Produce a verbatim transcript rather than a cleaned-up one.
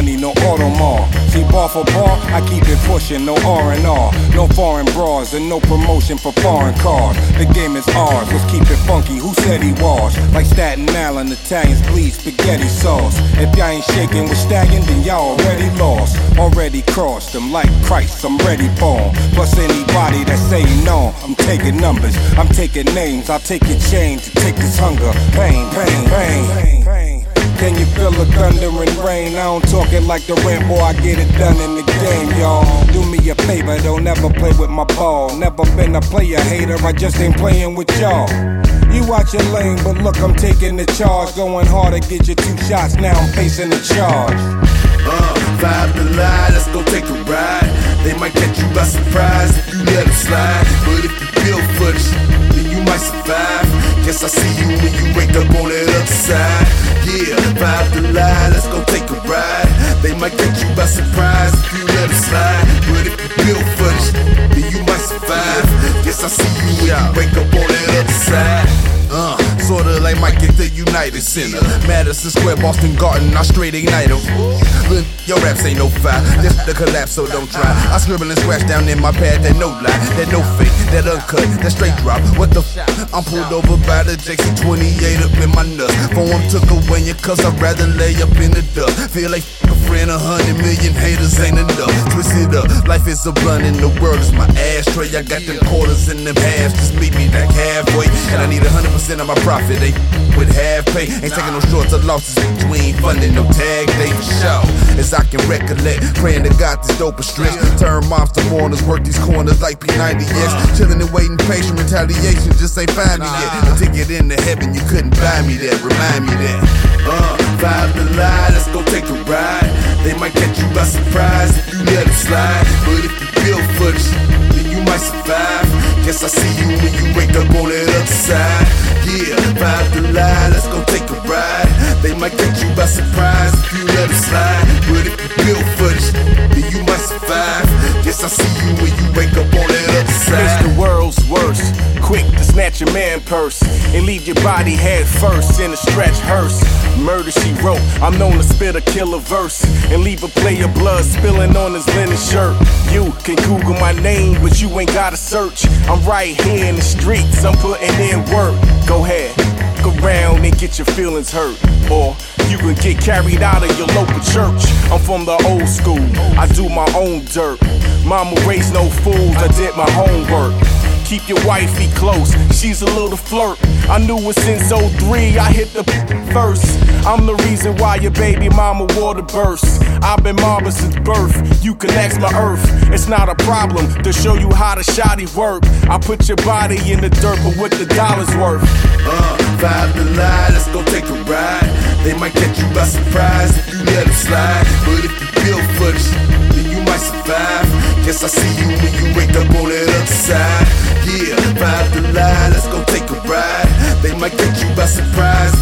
money, no Audemars. See, bar for bar, I keep it pushing, no R and R. No foreign bras and no promotion for foreign cars. The game is ours, let's keep it funky. Who said he was? Like Staten Island, Italians bleed spaghetti sauce. If y'all ain't shaking with Stallion, then y'all already lost. Already crossed them like Christ, I'm ready for 'em. Plus anybody that say no, I'm taking numbers, I'm taking names. I'll take your chain to take this hunger. Pain, pain, pain, pain. Can you feel the thunder and rain? I don't talk it like the rain, boy, I get it done in the game, y'all. Do me a favor, don't ever play with my ball. Never been a player hater, I just ain't playing with y'all. You watch your lane, but look, I'm taking the charge. Going hard to get you two shots, now I'm facing the charge. Uh, five to lie, let's go take a ride. They might catch you by surprise if you let them slide. But if you feel for this, then you might survive. Guess I see you when you wake up on that other side. Yeah, five to lie, let's go take a ride. They might catch you by surprise if you let them slide. But if you feel for this, then you might survive. Guess I see you when you wake up on that other side. Uh, sorta like Mike at the United Center, Madison Square, Boston Garden, I straight ignite 'em. Your raps ain't no fire, this the collapse, so don't try. I scribble and scratch down in my pad, that no lie, that no fake, that uncut, that straight drop. What the f? I'm pulled over by the J C twenty-eight up in my nuts. Phone took away ya, cause I'd rather lay up in the dust. Feel like f- a friend, a hundred million haters ain't enough. Twist it up, life is a blunt and the world is my ashtray. I got them quarters in them halves, just meet me back halfway. And I need a hundred percent of my profit, they with half pay. Ain't taking no shorts or losses, between funding, no tag day for show. As I can recollect, praying to God this dope is stretch. Turn moms to mourners, work these corners like P ninety X. Chillin' and waiting, patient retaliation just ain't find me yet. A ticket into heaven, you couldn't buy me that, remind me that. Uh, five to lie, let's go take a ride. They might catch you by surprise if you let them slide. But if you feel for this, then you might survive. Guess I see you when you wake up on that other side. Yeah, five to lie, let's go take a ride. They might catch you by surprise if you let them slide. But if you feel for this, then you might survive. Guess I see you when you wake up on that other side. It's the world's worst, quick to snatch your man purse and leave your body head first in a stretch hearse. Murder she wrote, I'm known to spit a killer verse and leave a player blood spilling on his linen shirt. You can Google my name, but you ain't gotta search. I'm right here in the streets, I'm putting in work. Go ahead, look around and get your feelings hurt. Or you can get carried out of your local church. I'm from the old school, I do my own dirt. Mama raised no fools, I did my homework. Keep your wifey close, she's a little flirt. I knew it since oh three, I hit the first. I'm the reason why your baby mama water bursts. I've been mobbing since birth, you can ask my earth. It's not a problem to show you how the shotty work. I put your body in the dirt, but what the dollar's worth? Uh, five to lie, let's go take a ride. They might catch you by surprise if you let them slide. But if you feel for this, then you might survive. Guess I see you when you wake up on that other side. Yeah, five to lie, let's go take a ride. They might catch you by surprise